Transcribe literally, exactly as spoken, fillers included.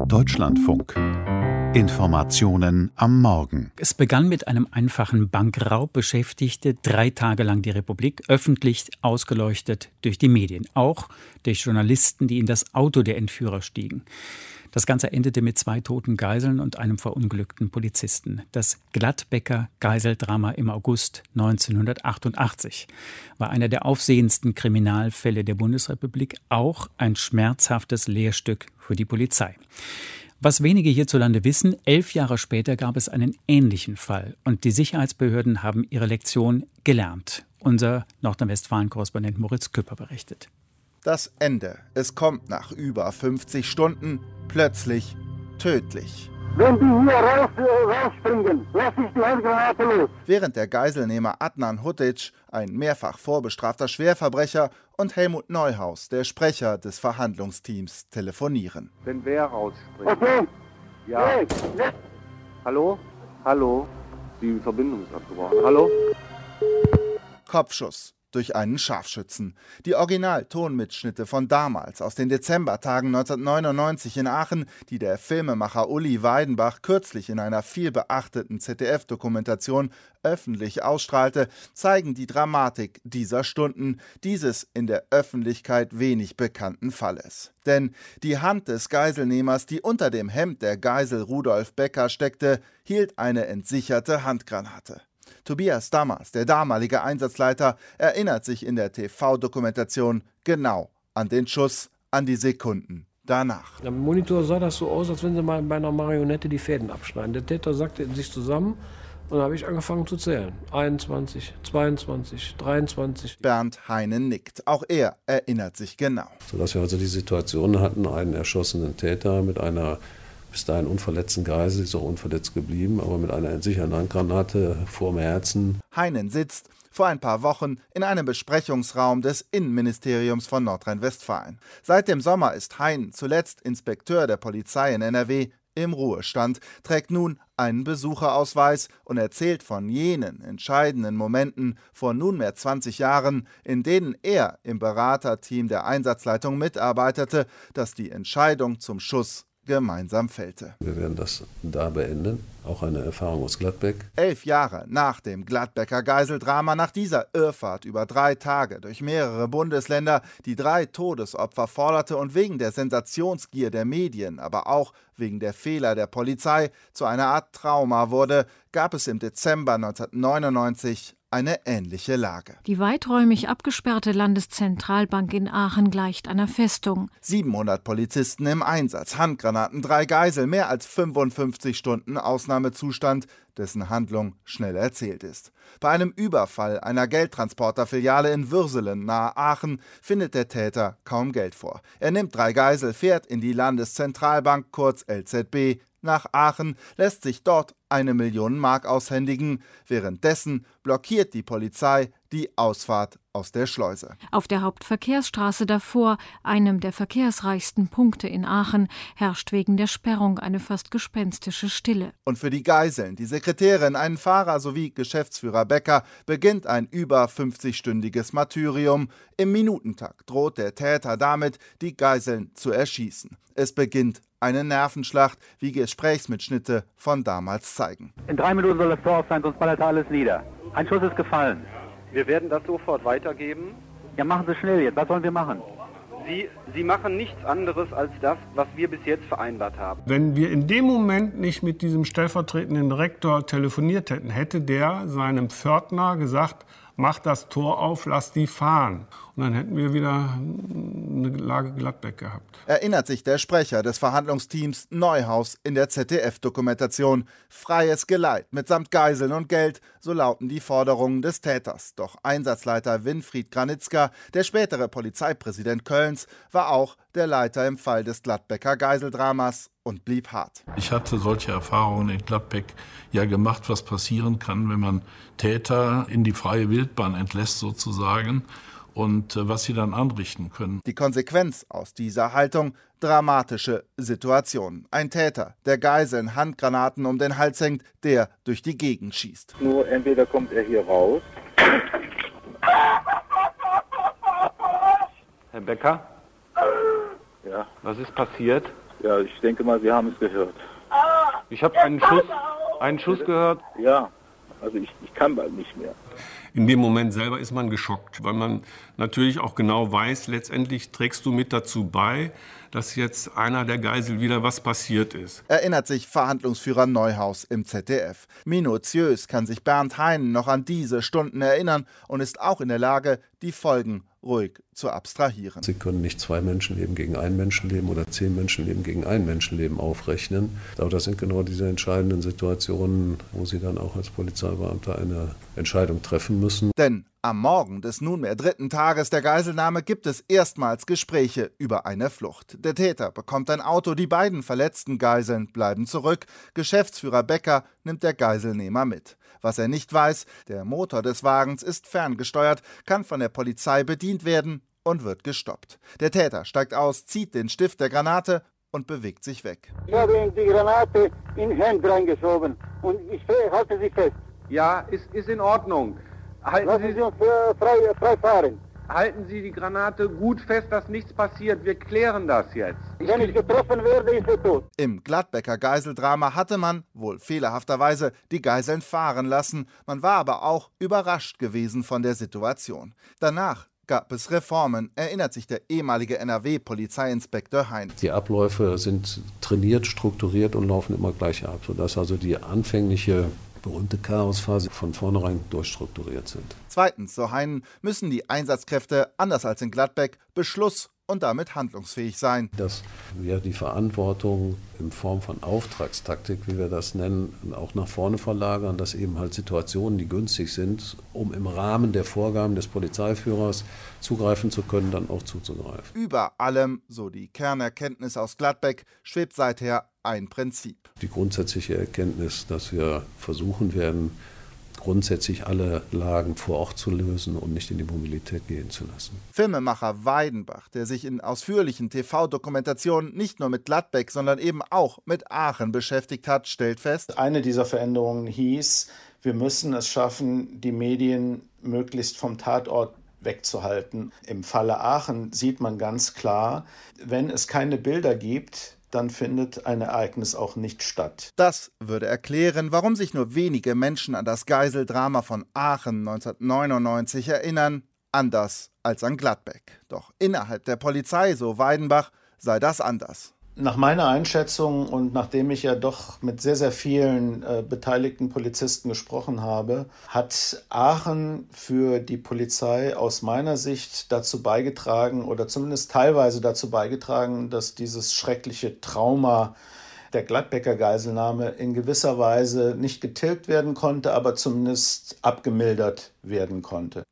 Deutschlandfunk. Informationen am Morgen. Es begann mit einem einfachen Bankraub, beschäftigte drei Tage lang die Republik, öffentlich ausgeleuchtet durch die Medien, auch durch Journalisten, die in das Auto der Entführer stiegen. Das Ganze endete mit zwei toten Geiseln und einem verunglückten Polizisten. Das Gladbecker Geiseldrama im August neunzehnhundertachtundachtzig war einer der aufsehendsten Kriminalfälle der Bundesrepublik, auch ein schmerzhaftes Lehrstück für die Polizei. Was wenige hierzulande wissen, elf Jahre später gab es einen ähnlichen Fall und die Sicherheitsbehörden haben ihre Lektion gelernt. Unser Nordrhein-Westfalen-Korrespondent Moritz Küpper berichtet. Das Ende. Es kommt nach über fünfzig Stunden plötzlich tödlich. Wenn die hier raus, äh, rausspringen, lass ich die Handgranate los. Während der Geiselnehmer Adnan Hutic, ein mehrfach vorbestrafter Schwerverbrecher, und Helmut Neuhaus, der Sprecher des Verhandlungsteams, telefonieren. Wenn wer rausspringt. Okay. Ja. Hey. Hallo? Hallo? Die Verbindung ist abgebrochen. Hallo? Kopfschuss durch einen Scharfschützen. Die Original-Tonmitschnitte von damals, aus den Dezembertagen neunzehnhundertneunundneunzig in Aachen, die der Filmemacher Uli Weidenbach kürzlich in einer vielbeachteten Z D F-Dokumentation öffentlich ausstrahlte, zeigen die Dramatik dieser Stunden, dieses in der Öffentlichkeit wenig bekannten Falles. Denn die Hand des Geiselnehmers, die unter dem Hemd der Geisel Rudolf Becker steckte, hielt eine entsicherte Handgranate. Tobias Dammers, der damalige Einsatzleiter, erinnert sich in der T V-Dokumentation genau an den Schuss, an die Sekunden danach. Am Monitor sah das so aus, als wenn sie mal bei einer Marionette die Fäden abschneiden. Der Täter sagte in sich zusammen und dann habe ich angefangen zu zählen. einundzwanzig, zweiundzwanzig, dreiundzwanzig. Bernd Heine nickt. Auch er erinnert sich genau. Sodass wir also die Situation hatten, einen erschossenen Täter mit einer bis dahin unverletzten Geisel, ist auch unverletzt geblieben, aber mit einer entsicherten Handgranate vorm Herzen. Heinen sitzt vor ein paar Wochen in einem Besprechungsraum des Innenministeriums von Nordrhein-Westfalen. Seit dem Sommer ist Heinen, zuletzt Inspekteur der Polizei in N R W, im Ruhestand, trägt nun einen Besucherausweis und erzählt von jenen entscheidenden Momenten vor nunmehr zwanzig Jahren, in denen er im Beraterteam der Einsatzleitung mitarbeitete, das die Entscheidung zum Schuss gemeinsam fällte. Wir werden das da beenden, auch eine Erfahrung aus Gladbeck. Elf Jahre nach dem Gladbecker Geiseldrama, nach dieser Irrfahrt über drei Tage durch mehrere Bundesländer, die drei Todesopfer forderte und wegen der Sensationsgier der Medien, aber auch wegen der Fehler der Polizei zu einer Art Trauma wurde, gab es im Dezember neunzehnhundertneunundneunzig eine ähnliche Lage. Die weiträumig abgesperrte Landeszentralbank in Aachen gleicht einer Festung. siebenhundert Polizisten im Einsatz, Handgranaten, drei Geisel, mehr als fünfundfünfzig Stunden Ausnahmezustand, dessen Handlung schnell erzählt ist. Bei einem Überfall einer Geldtransporterfiliale in Würselen nahe Aachen findet der Täter kaum Geld vor. Er nimmt drei Geisel, fährt in die Landeszentralbank, kurz L Z B, nach Aachen, lässt sich dort eine Million Mark aushändigen. Währenddessen blockiert die Polizei die Ausfahrt aus der Schleuse. Auf der Hauptverkehrsstraße davor, einem der verkehrsreichsten Punkte in Aachen, herrscht wegen der Sperrung eine fast gespenstische Stille. Und für die Geiseln, die Sekretärin, einen Fahrer sowie Geschäftsführer Becker beginnt ein über fünfzigstündiges Martyrium. Im Minutentakt droht der Täter damit, die Geiseln zu erschießen. Es beginnt eine Nervenschlacht, wie Gesprächsmitschnitte von damals zeigen. In drei Minuten soll das Tor auf sein, sonst ballert er alles nieder. Ein Schuss ist gefallen. Wir werden das sofort weitergeben. Ja, machen Sie schnell jetzt. Was sollen wir machen? Sie, Sie machen nichts anderes als das, was wir bis jetzt vereinbart haben. Wenn wir in dem Moment nicht mit diesem stellvertretenden Direktor telefoniert hätten, hätte der seinem Pförtner gesagt, mach das Tor auf, lass die fahren. Und dann hätten wir wieder eine Lage Gladbeck gehabt. Erinnert sich der Sprecher des Verhandlungsteams Neuhaus in der Z D F-Dokumentation. Freies Geleit mitsamt Geiseln und Geld, so lauten die Forderungen des Täters. Doch Einsatzleiter Winfried Granitzka, der spätere Polizeipräsident Kölns, war auch der Leiter im Fall des Gladbecker Geiseldramas und blieb hart. Ich hatte solche Erfahrungen in Gladbeck ja gemacht, was passieren kann, wenn man Täter in die freie Wildbahn entlässt sozusagen und äh, was sie dann anrichten können. Die Konsequenz aus dieser Haltung: dramatische Situation. Ein Täter, der Geiseln Handgranaten um den Hals hängt, der durch die Gegend schießt. Nur entweder kommt er hier raus. Herr Becker? Ja. Was ist passiert? Ja, ich denke mal, Sie haben es gehört. Ich habe einen Schuss, einen Schuss gehört. Ja, also ich, ich kann bald nicht mehr. In dem Moment selber ist man geschockt, weil man natürlich auch genau weiß, letztendlich trägst du mit dazu bei, dass jetzt einer der Geisel wieder was passiert ist. Erinnert sich Verhandlungsführer Neuhaus im Z D F. Minutiös kann sich Bernd Heinen noch an diese Stunden erinnern und ist auch in der Lage, die Folgen ruhig zu abstrahieren. Sie können nicht zwei Menschenleben gegen ein Menschenleben oder zehn Menschenleben gegen ein Menschenleben aufrechnen. Aber das sind genau diese entscheidenden Situationen, wo Sie dann auch als Polizeibeamter eine Entscheidung treffen müssen. Denn am Morgen des nunmehr dritten Tages der Geiselnahme gibt es erstmals Gespräche über eine Flucht. Der Täter bekommt ein Auto, die beiden verletzten Geiseln bleiben zurück. Geschäftsführer Becker nimmt der Geiselnehmer mit. Was er nicht weiß, der Motor des Wagens ist ferngesteuert, kann von der Polizei bedient werden und wird gestoppt. Der Täter steigt aus, zieht den Stift der Granate und bewegt sich weg. Ich habe ihm die Granate in den Hemd reingeschoben und ich halte sie fest. Ja, ist, ist in Ordnung. Halten Lassen Sie, Sie uns äh, frei, frei fahren. halten Sie die Granate gut fest, dass nichts passiert. Wir klären das jetzt. Wenn ich getroffen werde, ist er tot. Im Gladbecker Geiseldrama hatte man, wohl fehlerhafterweise, die Geiseln fahren lassen. Man war aber auch überrascht gewesen von der Situation. Danach gab es Reformen, erinnert sich der ehemalige N R W-Polizeiinspektor Heinz. Die Abläufe sind trainiert, strukturiert und laufen immer gleich ab, sodass also die anfängliche berühmte Chaosphase von vornherein durchstrukturiert sind. Zweitens, so Heinen, müssen die Einsatzkräfte, anders als in Gladbeck, Beschluss und damit handlungsfähig sein. Dass wir die Verantwortung in Form von Auftragstaktik, wie wir das nennen, auch nach vorne verlagern, dass eben halt Situationen, die günstig sind, um im Rahmen der Vorgaben des Polizeiführers zugreifen zu können, dann auch zuzugreifen. Über allem, so die Kernerkenntnis aus Gladbeck, schwebt seither ein Prinzip. Die grundsätzliche Erkenntnis, dass wir versuchen werden, grundsätzlich alle Lagen vor Ort zu lösen und nicht in die Mobilität gehen zu lassen. Filmemacher Weidenbach, der sich in ausführlichen T V-Dokumentationen nicht nur mit Gladbeck, sondern eben auch mit Aachen beschäftigt hat, stellt fest: Eine dieser Veränderungen hieß, wir müssen es schaffen, die Medien möglichst vom Tatort wegzuhalten. Im Falle Aachen sieht man ganz klar, wenn es keine Bilder gibt, dann findet ein Ereignis auch nicht statt. Das würde erklären, warum sich nur wenige Menschen an das Geiseldrama von Aachen neunzehnhundertneunundneunzig erinnern, anders als an Gladbeck. Doch innerhalb der Polizei, so Weidenbach, sei das anders. Nach meiner Einschätzung und nachdem ich ja doch mit sehr, sehr vielen äh, beteiligten Polizisten gesprochen habe, hat Aachen für die Polizei aus meiner Sicht dazu beigetragen oder zumindest teilweise dazu beigetragen, dass dieses schreckliche Trauma der Gladbecker Geiselnahme in gewisser Weise nicht getilgt werden konnte, aber zumindest abgemildert werden konnte.